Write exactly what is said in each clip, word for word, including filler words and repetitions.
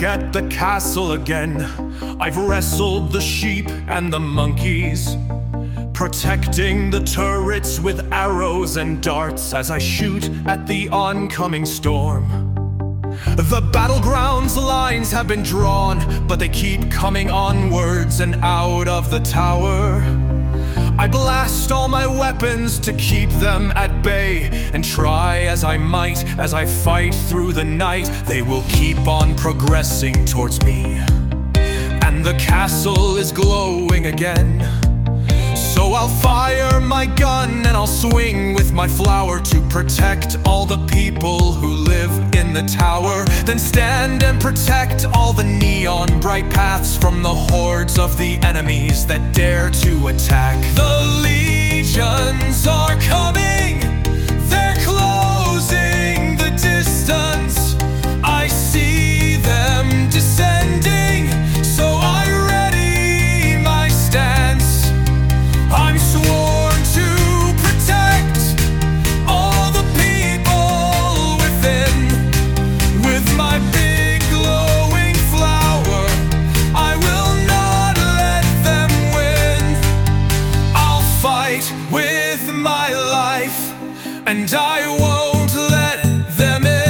back at the castle again. I've wrestled the sheep and the monkeys, protecting the turrets with arrows and darts as I shoot at the oncoming storm. The battleground's lines have been drawn, but they keep coming onwards and out of the tower. I blast all my weapons to keep them at bay, and try as I might, as I fight through the night, they will keep on progressing towards me. And the castle is glowing again. So I'll fire my gun and I'll swing with my flower to protect all the people who live in the tower. Then stand and protect all the neon bright paths from the hordes of the enemies that dare to attack. The legions are coming, they're closing the distance. I see them descending, so I ready my stance. I'm sworn to protect all the people within. With my big glowing flower, I will not let them win. I'll fight with my life, and I won't let them in.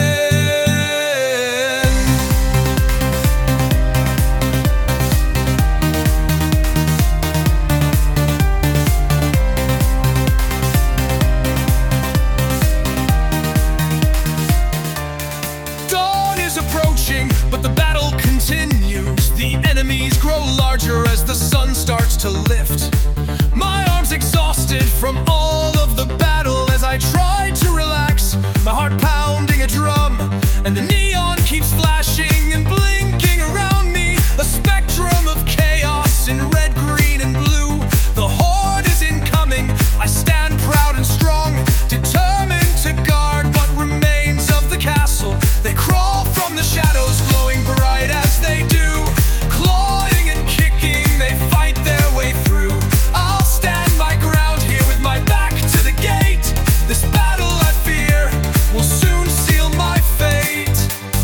Approaching, but the battle continues. The enemies grow larger as the sun starts to lift. My arms exhausted from all of the battle as I try to relax, my heart pounding a drum, and the neon keeps flashing and blinking around me. A spectrum of chaos in red, green, and blue. The horde is incoming. I stand proud and strong, determined to guard what remains of the castle. They crawl from the shadows, glowing bright as they do. Clawing and kicking, they fight their way through. I'll stand my ground here with my back to the gate. This battle, I fear, will soon seal my fate.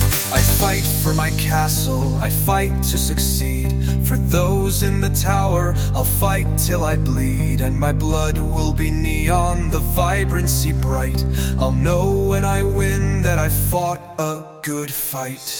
I fight for my castle, I fight to succeed. For those in the tower, I'll fight till I bleed. And my blood will be neon, the vibrancy bright. I'll know when I win that I fought a good fight.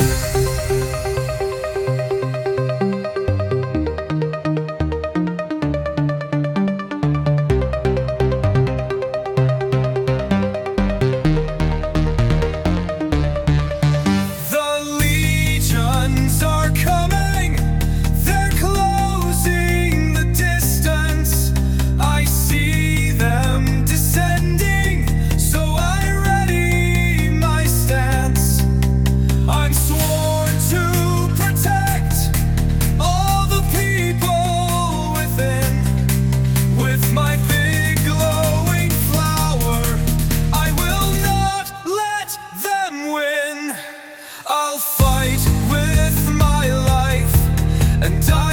I'll fight with my life, and I